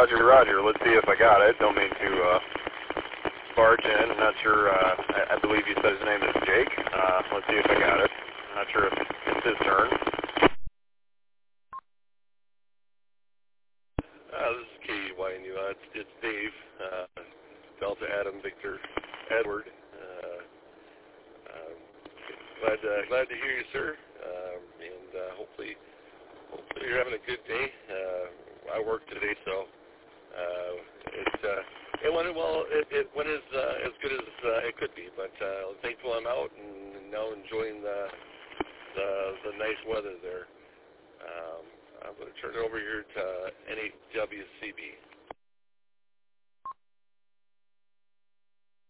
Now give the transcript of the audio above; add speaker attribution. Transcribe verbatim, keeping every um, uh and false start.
Speaker 1: Roger, Roger. Let's see if I got it. Don't mean to uh, barge in. I'm not sure. Uh, I, I believe you said his name is Jake. Uh, let's see if I got it. I'm not sure if it's his turn.
Speaker 2: Uh, this is K E Y N U. Uh, it's, it's Dave. Uh, Delta Adam Victor Edward. Uh, um, glad, uh, glad to hear you, sir. Um, and uh, hopefully, hopefully you're having a good day. Uh, I work today, so uh, it's uh, it went well. It, it went as uh, as good as uh, it could be. But uh, thankful I'm out and now enjoying the the, the nice weather there. Um, I'm going to turn it over here to N H W C B.